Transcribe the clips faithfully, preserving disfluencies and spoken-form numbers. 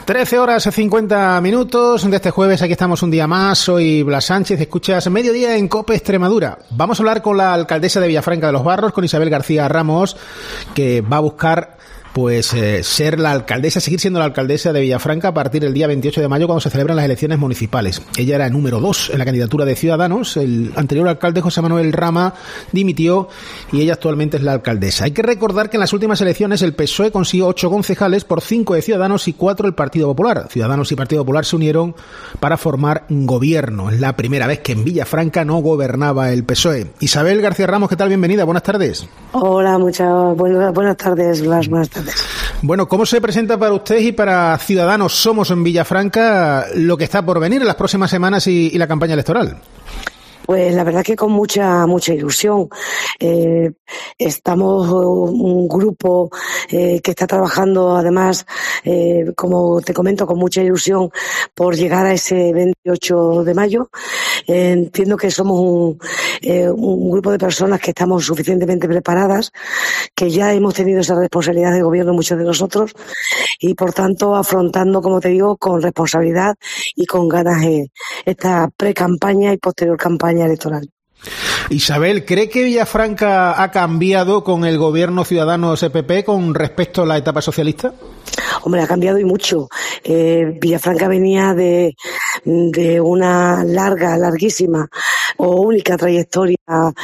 trece horas cincuenta minutos de este jueves. Aquí estamos un día más. Soy Blas Sánchez. Escuchas Mediodía en COPE Extremadura. Vamos a hablar con la alcaldesa de Villafranca de los Barros, con Isabel García Ramos, que va a buscar pues eh, ser la alcaldesa, seguir siendo la alcaldesa de Villafranca a partir del día veintiocho de mayo, cuando se celebran las elecciones municipales. Ella era número dos en la candidatura de Ciudadanos. El anterior alcalde, José Manuel Rama, dimitió y ella actualmente es la alcaldesa. Hay que recordar que en las últimas elecciones el P S O E consiguió ocho concejales por cinco de Ciudadanos y cuatro del Partido Popular. Ciudadanos y Partido Popular se unieron para formar un gobierno. Es la primera vez que en Villafranca no gobernaba el P S O E. Isabel García Ramos, ¿qué tal? Bienvenida, buenas tardes. Hola, muchas buenas, buenas tardes, Blas, buenas tardes. Bueno, ¿cómo se presenta para usted y para Ciudadanos Somos en Villafranca lo que está por venir en las próximas semanas y, y la campaña electoral? Pues la verdad que con mucha mucha ilusión. Eh, estamos un grupo eh, que está trabajando, además, eh, como te comento, con mucha ilusión por llegar a ese veintiocho de mayo. Eh, entiendo que somos un, eh, un grupo de personas que estamos suficientemente preparadas, que ya hemos tenido esa responsabilidad de gobierno muchos de nosotros y, por tanto, afrontando, como te digo, con responsabilidad y con ganas eh, esta pre-campaña y posterior campaña electoral. Isabel, ¿cree que Villafranca ha cambiado con el gobierno Ciudadanos-E P P con respecto a la etapa socialista? Hombre, ha cambiado y mucho. Eh, Villafranca venía de, de una larga, larguísima o única trayectoria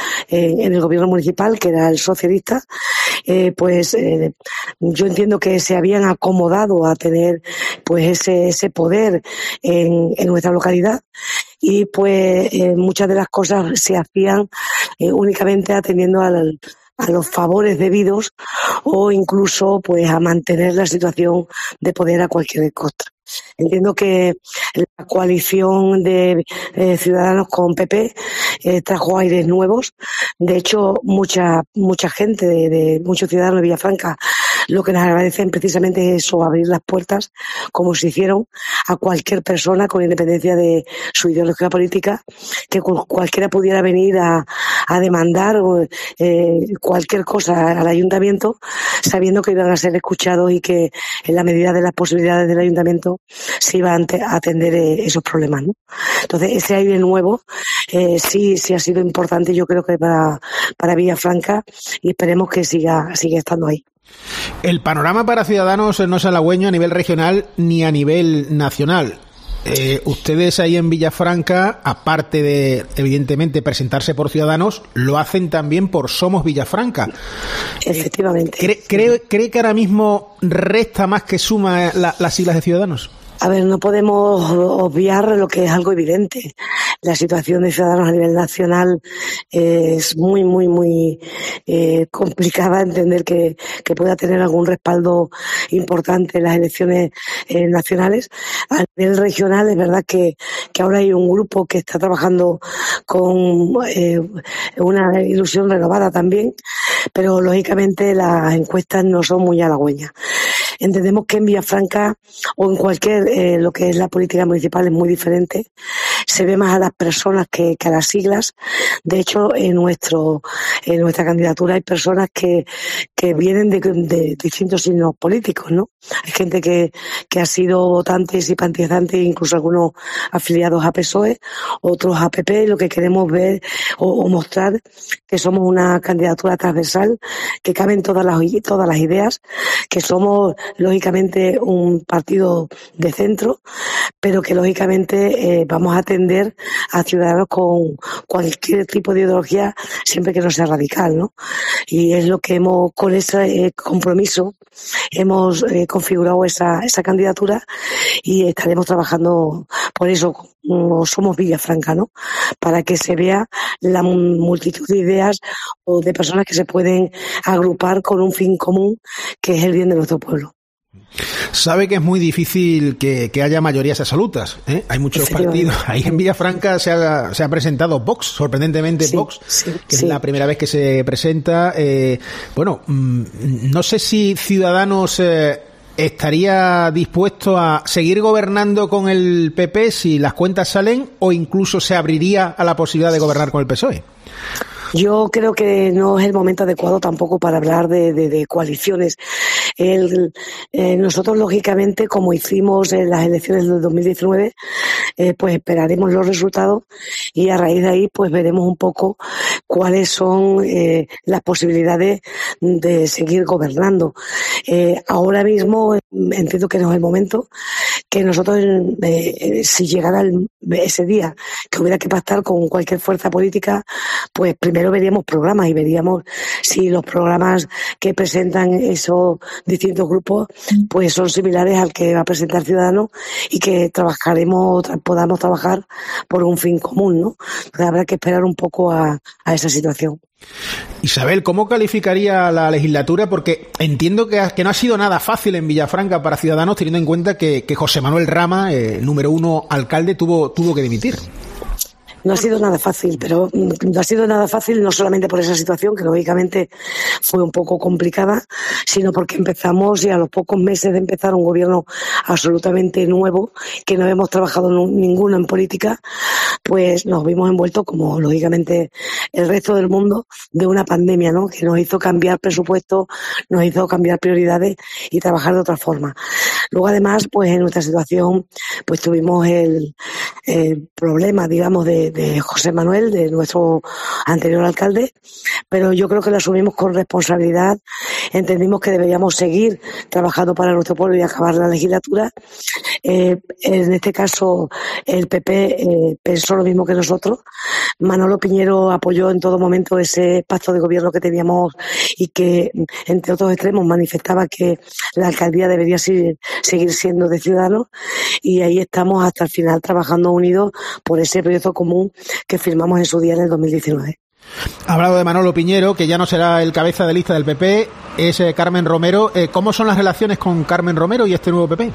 en, en el gobierno municipal, que era el socialista. Eh, pues eh, yo entiendo que se habían acomodado a tener pues ese, ese poder en, en nuestra localidad. Y pues eh, muchas de las cosas se hacían eh, únicamente atendiendo al, a los favores debidos o incluso pues a mantener la situación de poder a cualquier costa. Entiendo que la coalición de eh, Ciudadanos con P P eh, trajo aires nuevos. De hecho, mucha mucha gente, de, de muchos ciudadanos de Villafranca, lo que nos agradecen precisamente es eso, abrir las puertas, como se hicieron, a cualquier persona con independencia de su ideología política, que cualquiera pudiera venir a, a demandar eh, cualquier cosa al ayuntamiento, sabiendo que iban a ser escuchados y que en la medida de las posibilidades del ayuntamiento se iban a atender esos problemas, ¿no? Entonces, ese aire nuevo eh, sí sí ha sido importante, yo creo que para, para Villafranca, y esperemos que siga, siga estando ahí. El panorama para Ciudadanos no es halagüeño a nivel regional ni a nivel nacional. Eh, ustedes ahí en Villafranca, aparte de, evidentemente, presentarse por Ciudadanos, lo hacen también por Somos Villafranca. Efectivamente. ¿Cree, cree, cree que ahora mismo resta más que suma la, las siglas de Ciudadanos? A ver, no podemos obviar lo que es algo evidente. La situación de Ciudadanos a nivel nacional es muy, muy, muy eh, complicada. Entender que, que pueda tener algún respaldo importante en las elecciones eh, nacionales. A nivel regional es verdad que, que ahora hay un grupo que está trabajando con eh, una ilusión renovada también, pero lógicamente las encuestas no son muy halagüeñas. Entendemos que en Villafranca o en cualquier, eh, lo que es la política municipal es muy diferente. Se ve más a las personas que, que a las siglas. De hecho, en nuestro, en nuestra candidatura hay personas que, que vienen de, de distintos signos políticos, ¿no? Hay gente que, que ha sido votantes, simpatizantes, incluso algunos afiliados a P S O E, otros a P P. Lo que queremos ver o, o mostrar que somos una candidatura transversal, que caben todas las, todas las ideas, que somos lógicamente un partido de centro, pero que lógicamente eh, vamos a atender a ciudadanos con cualquier tipo de ideología, siempre que no sea radical, ¿no? Y es lo que hemos, con ese eh, compromiso, hemos eh, configurado esa, esa candidatura y estaremos trabajando por eso, como Somos Villafranca, ¿no? Para que se vea la multitud de ideas o de personas que se pueden agrupar con un fin común, que es el bien de nuestro pueblo. Sabe que es muy difícil que, que haya mayorías absolutas, ¿eh? Hay muchos partidos. Ahí en Villafranca se ha, se ha presentado Vox, sorprendentemente sí, Vox, sí, que sí. Es la primera vez que se presenta. Eh, bueno, mmm, no sé si Ciudadanos eh, estaría dispuesto a seguir gobernando con el P P si las cuentas salen, o incluso se abriría a la posibilidad de gobernar con el P S O E. Yo creo que no es el momento adecuado tampoco para hablar de, de, de coaliciones. El, eh, nosotros, lógicamente, como hicimos en las elecciones del dos mil diecinueve, eh, pues esperaremos los resultados y a raíz de ahí pues veremos un poco cuáles son eh, las posibilidades de seguir gobernando. Eh, ahora mismo entiendo que no es el momento, que nosotros, eh, si llegara el, ese día que hubiera que pactar con cualquier fuerza política, pues primero veríamos programas y veríamos si los programas que presentan esos distintos grupos pues son similares al que va a presentar Ciudadanos y que trabajaremos, podamos trabajar por un fin común, ¿no? Entonces habrá que esperar un poco a, a esa situación. Isabel, ¿cómo calificaría la legislatura? Porque entiendo que, que no ha sido nada fácil en Villafranca para Ciudadanos, teniendo en cuenta que, que José Manuel Rama, eh, número uno alcalde, tuvo, tuvo que dimitir. No ha sido nada fácil, pero no ha sido nada fácil no solamente por esa situación, que lógicamente fue un poco complicada, sino porque empezamos y a los pocos meses de empezar un gobierno absolutamente nuevo, que no habíamos trabajado ninguno en política, pues nos vimos envueltos, como lógicamente el resto del mundo, de una pandemia, ¿no? Que nos hizo cambiar presupuestos, nos hizo cambiar prioridades y trabajar de otra forma. Luego, además, pues en nuestra situación, pues tuvimos el, el problema, digamos, de, de José Manuel, de nuestro anterior alcalde, pero yo creo que lo asumimos con responsabilidad, entendimos que deberíamos seguir trabajando para nuestro pueblo y acabar la legislatura. Eh, en este caso, el P P eh, pensó lo mismo que nosotros. Manolo Piñero apoyó en todo momento ese pacto de gobierno que teníamos y que, entre otros extremos, manifestaba que la alcaldía debería seguir, seguir siendo de Ciudadanos, y ahí estamos hasta el final trabajando unidos por ese proyecto común que firmamos en su día en el dos mil diecinueve. Ha hablado de Manolo Piñero, que ya no será el cabeza de lista del P P, es eh, Carmen Romero. Eh, ¿Cómo son las relaciones con Carmen Romero y este nuevo P P?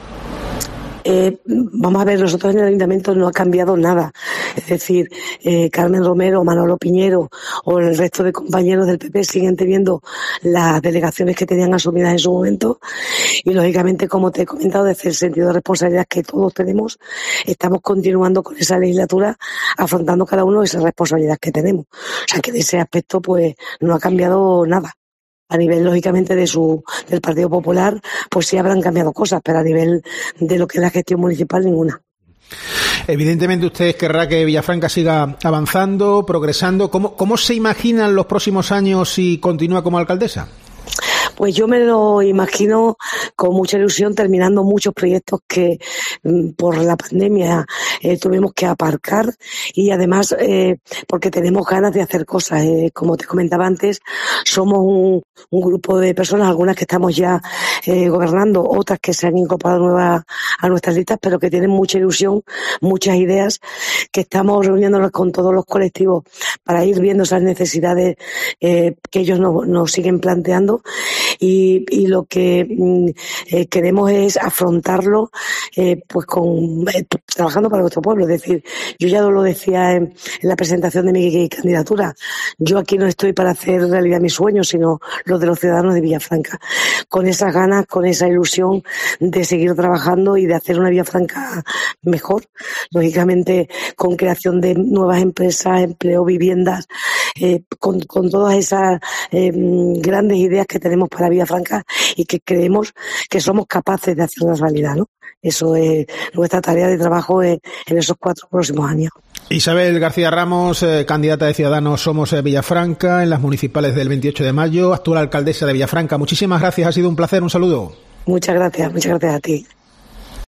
Eh, vamos a ver, nosotros en el Ayuntamiento no ha cambiado nada. Es decir, eh, Carmen Romero, Manolo Piñero o el resto de compañeros del P P siguen teniendo las delegaciones que tenían asumidas en su momento y, lógicamente, como te he comentado, desde el sentido de responsabilidad que todos tenemos, estamos continuando con esa legislatura, afrontando cada uno esa responsabilidad que tenemos. O sea, que en ese aspecto pues no ha cambiado nada. A nivel, lógicamente, de su del Partido Popular, pues sí habrán cambiado cosas, pero a nivel de lo que es la gestión municipal, ninguna. Evidentemente usted querrá que Villafranca siga avanzando, progresando. ¿Cómo, cómo se imaginan los próximos años si continúa como alcaldesa? Pues yo me lo imagino con mucha ilusión, terminando muchos proyectos que por la pandemia eh, tuvimos que aparcar, y además eh, porque tenemos ganas de hacer cosas. Eh, como te comentaba antes, somos un, un grupo de personas, algunas que estamos ya eh, gobernando, otras que se han incorporado nuevas a nuestras listas, pero que tienen mucha ilusión, muchas ideas, que estamos reuniéndonos con todos los colectivos para ir viendo esas necesidades eh, que ellos nos, nos siguen planteando. Y, y lo que eh, queremos es afrontarlo eh, pues con eh, trabajando para nuestro pueblo. Es decir, yo ya lo decía en, en la presentación de mi candidatura, yo aquí no estoy para hacer realidad mis sueños, sino los de los ciudadanos de Villafranca, con esas ganas, con esa ilusión de seguir trabajando y de hacer una Villafranca mejor, lógicamente con creación de nuevas empresas, empleo, viviendas, eh, con, con todas esas eh, grandes ideas que tenemos para Villafranca y que creemos que somos capaces de hacer una realidad, ¿no? Eso es nuestra tarea de trabajo en, en esos cuatro próximos años. Isabel García Ramos, eh, candidata de Ciudadanos Somos eh, Villafranca en las municipales del veintiocho de mayo, actual alcaldesa de Villafranca. Muchísimas gracias, ha sido un placer, un saludo. Muchas gracias, muchas gracias a ti.